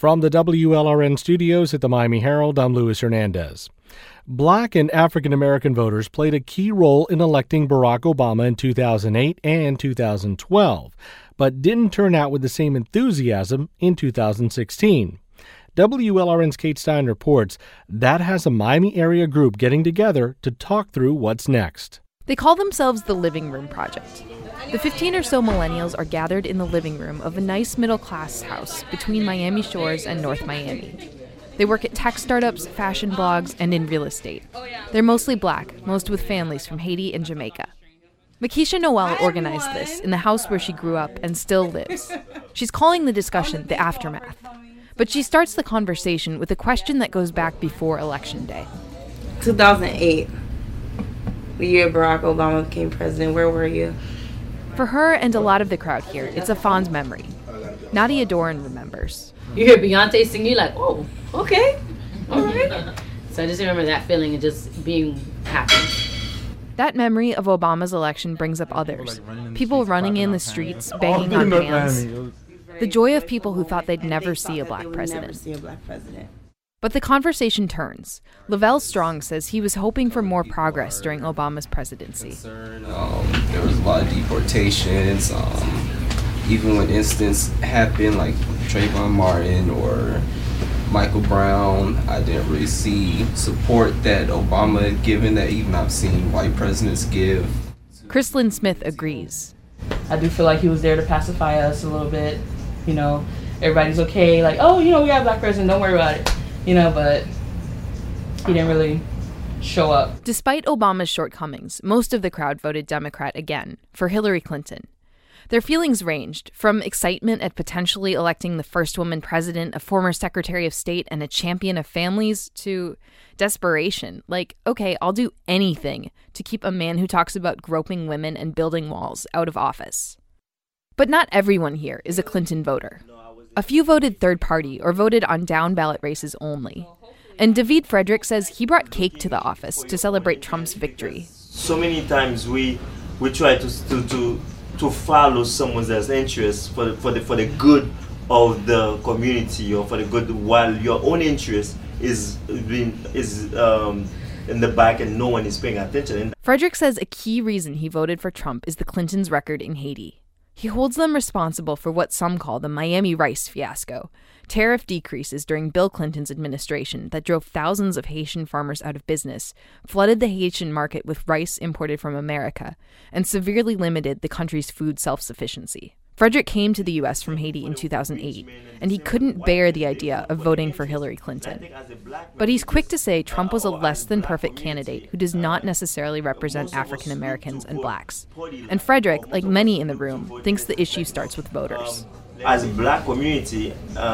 From the WLRN studios at the Miami Herald, I'm Luis Hernandez. Black and African American voters played a key role in electing Barack Obama in 2008 and 2012, but didn't turn out with the same enthusiasm in 2016. WLRN's Kate Stein reports that has a Miami area group getting together to talk through what's next. They call themselves the Living Room Project. The 15 or so millennials are gathered in the living room of a nice middle-class house between Miami Shores and North Miami. They work at tech startups, fashion blogs, and in real estate. They're mostly black, most with families from Haiti and Jamaica. Makisha Noel organized this in the house where she grew up and still lives. She's calling the discussion the aftermath. But she starts the conversation with a question that goes back before Election Day. 2008, the year Barack Obama became president, where were you? For her and a lot of the crowd here, it's a fond memory. Nadia Doran remembers. You hear Beyonce sing, you're like, oh, okay, all right. So I just remember that feeling and just being happy. That memory of Obama's election brings up others. People running in the streets, banging on cans. The joy of people who thought they'd never see a black president. But the conversation turns. Lavelle Strong says he was hoping for more progress during Obama's presidency. There was a lot of deportations. Even when incidents happened, like Trayvon Martin or Michael Brown, I didn't really see support that Obama had given that even I've seen white presidents give. Chrislyn Smith agrees. I do feel like he was there to pacify us a little bit. You know, everybody's okay. Like, oh, we got a black president, don't worry about it. But he didn't really show up. Despite Obama's shortcomings, most of the crowd voted Democrat again, for Hillary Clinton. Their feelings ranged from excitement at potentially electing the first woman president, a former Secretary of State, and a champion of families, to desperation. Like, okay, I'll do anything to keep a man who talks about groping women and building walls out of office. But not everyone here is a Clinton voter. A few voted third party or voted on down-ballot races only. And David Frederick says he brought cake to the office to celebrate Trump's victory. So many times we try to follow someone else's interests for the good of the community or for the good, while your own interest is in the back and no one is paying attention. Frederick says a key reason he voted for Trump is the Clintons' record in Haiti. He holds them responsible for what some call the Miami rice fiasco, tariff decreases during Bill Clinton's administration that drove thousands of Haitian farmers out of business, flooded the Haitian market with rice imported from America, and severely limited the country's food self-sufficiency. Frederick came to the U.S. from Haiti in 2008, and he couldn't bear the idea of voting for Hillary Clinton. But he's quick to say Trump was a less-than-perfect candidate who does not necessarily represent African Americans and blacks. And Frederick, like many in the room, thinks the issue starts with voters. As a black community,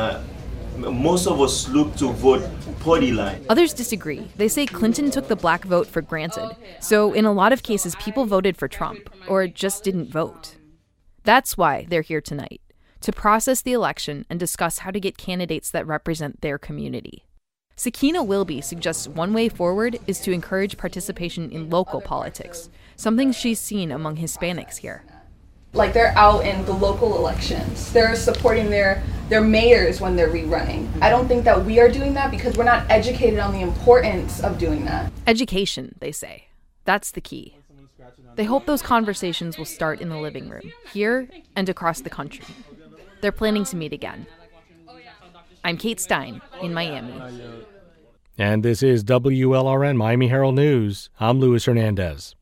most of us look to vote party line. Others disagree. They say Clinton took the black vote for granted. So in a lot of cases, people voted for Trump, or just didn't vote. That's why they're here tonight, to process the election and discuss how to get candidates that represent their community. Sakina Wilby suggests one way forward is to encourage participation in local politics, something she's seen among Hispanics here. Like, they're out in the local elections. They're supporting their mayors when they're rerunning. I don't think that we are doing that because we're not educated on the importance of doing that. Education, they say. That's the key. They hope those conversations will start in the living room, here and across the country. They're planning to meet again. I'm Kate Stein in Miami. And this is WLRN Miami Herald News. I'm Luis Hernandez.